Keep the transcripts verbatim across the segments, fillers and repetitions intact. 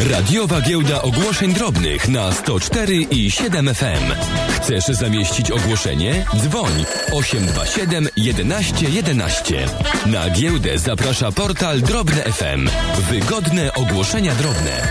Radiowa Giełda Ogłoszeń Drobnych na sto cztery i siedem F M. Chcesz zamieścić ogłoszenie? Dzwoń osiem dwa siedem jedenaście jedenaście. Na giełdę zaprasza portal Drobne F M. Wygodne ogłoszenia drobne.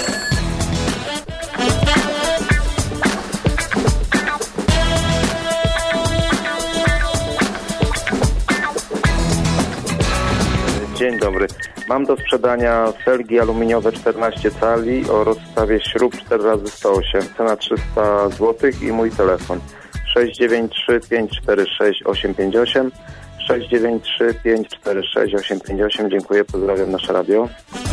Dzień dobry. Mam do sprzedania felgi aluminiowe czternaście cali o rozstawie śrub cztery razy sto osiem. Cena trzysta złotych i mój telefon sześć dziewięć trzy pięć cztery sześć osiem pięć osiem sześć dziewięć trzy pięć cztery sześć osiem pięć osiem. Dziękuję, pozdrawiam nasze radio.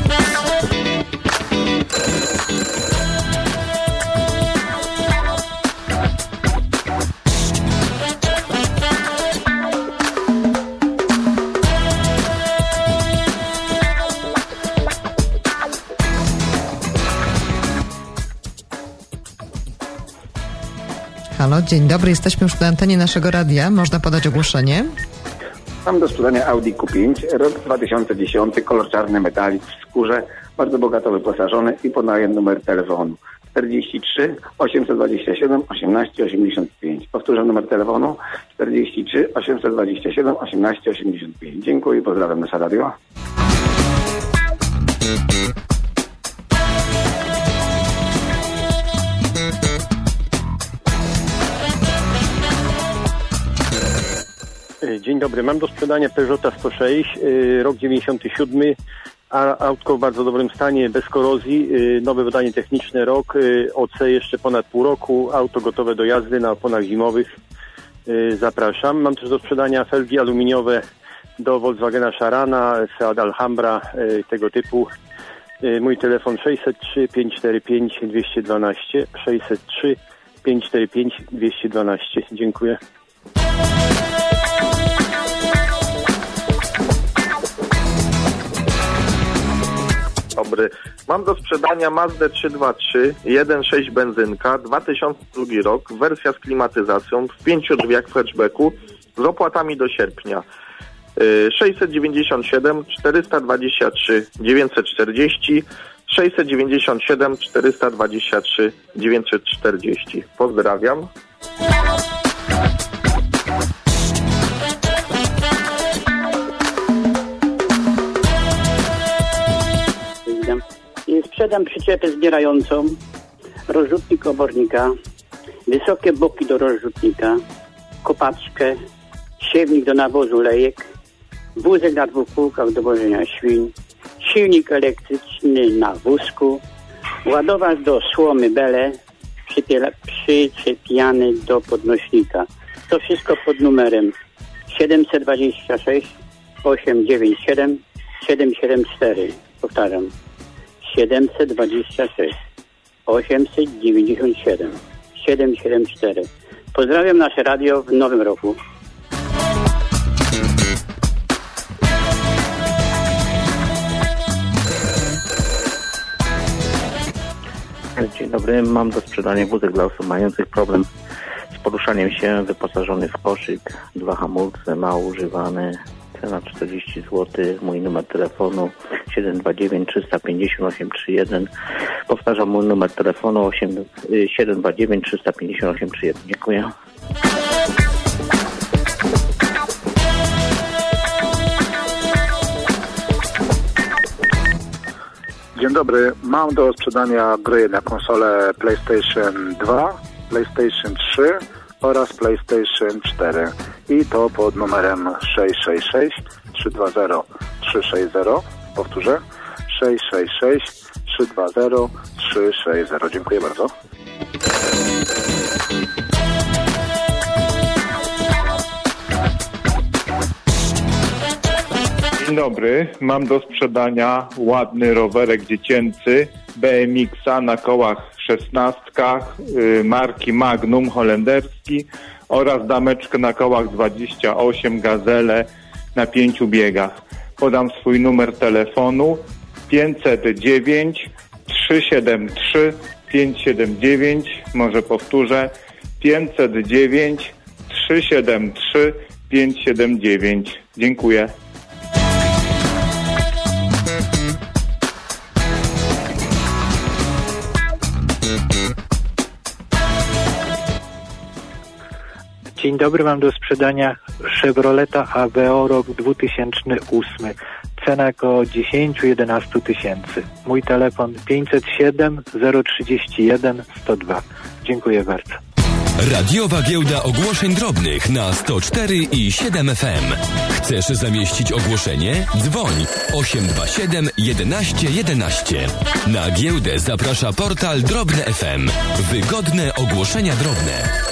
Halo, dzień dobry, jesteśmy już na antenie naszego radia. Można podać ogłoszenie? Mam do sprzedania Audi Q pięć, rok dwa tysiące dziesiąty, kolor czarny, metalik w skórze, bardzo bogato wyposażony i podaję numer telefonu czterdzieści trzy osiemset dwadzieścia siedem osiemnaście osiemdziesiąt pięć. Powtórzę numer telefonu czterdzieści trzy osiemset dwadzieścia siedem osiemnaście osiemdziesiąt pięć. Dziękuję i pozdrawiam nasze radio. Dzień dobry, mam do sprzedania Peugeota sto sześć, rok dziewięćdziesiąty siódmy, a autko w bardzo dobrym stanie, bez korozji, nowe wydanie techniczne, rok, O C jeszcze ponad pół roku, auto gotowe do jazdy na oponach zimowych, zapraszam. Mam też do sprzedania felgi aluminiowe do Volkswagena Charana, Seat Alhambra, tego typu. Mój telefon sześćset trzy pięćset czterdzieści pięć dwieście dwanaście, sześćset trzy pięćset czterdzieści pięć dwieście dwanaście. Dziękuję. Dobry. Mam do sprzedania Mazdę trzysta dwadzieścia trzy, jeden przecinek sześć benzynka, dwa tysiące drugi rok, wersja z klimatyzacją, w pięciu drzwiach w hatchbacku, z opłatami do sierpnia. sześćset dziewięćdziesiąt siedem czterysta dwadzieścia trzy dziewięćset czterdzieści, sześćset dziewięćdziesiąt siedem czterysta dwadzieścia trzy dziewięćset czterdzieści. Pozdrawiam. Sprzedam przyczepę zbierającą, rozrzutnik obornika, wysokie boki do rozrzutnika, kopaczkę, siewnik do nawozu lejek, wózek na dwóch kółkach do wożenia świń, silnik elektryczny na wózku, ładowacz do słomy bele, przyczepiany do podnośnika. To wszystko pod numerem siedemset dwadzieścia sześć osiemset dziewięćdziesiąt siedem siedemset siedemdziesiąt cztery. Powtarzam. siedemset dwadzieścia sześć osiemset dziewięćdziesiąt siedem siedemset siedemdziesiąt cztery. Pozdrawiam nasze radio w nowym roku. Dzień dobry, mam do sprzedania wózek dla osób mających problem z poruszaniem się, wyposażony w koszyk, dwa hamulce, mało używany. Cena czterdzieści złotych, mój numer telefonu siedem dwa dziewięć trzysta pięćdziesiąt osiem trzydzieści jeden. Powtarzam mój numer telefonu siedem dwa dziewięć trzysta pięćdziesiąt osiem trzydzieści jeden. Dziękuję. Dzień dobry, mam do sprzedania gry na konsolę PlayStation dwa, PlayStation trzy oraz PlayStation cztery i to pod numerem sześć sześć sześć trzy dwa zero trzy sześć zero. Powtórzę sześć sześć sześć trzy dwa zero trzy sześć zero. Dziękuję bardzo. Dzień dobry, mam do sprzedania ładny rowerek dziecięcy B M X-a na kołach szesnastkach yy, marki Magnum holenderski oraz dameczkę na kołach dwadzieścia osiem Gazelle na pięciu biegach. Podam swój numer telefonu pięćset dziewięć trzysta siedemdziesiąt trzy pięćset siedemdziesiąt dziewięć, może powtórzę pięćset dziewięć trzysta siedemdziesiąt trzy pięćset siedemdziesiąt dziewięć. Dziękuję. Dzień dobry, mam do sprzedania Chevroleta Aveo rok dwa tysiące ósmy. Cena około dziesięć do jedenastu tysięcy. Mój telefon pięćset siedem zero trzydzieści jeden sto dwa. Dziękuję bardzo. Radiowa giełda ogłoszeń drobnych na sto cztery i siedem F M. Chcesz zamieścić ogłoszenie? Dzwoń osiem dwa siedem jedenaście jedenaście. Na giełdę zaprasza portal Drobne F M. Wygodne ogłoszenia drobne.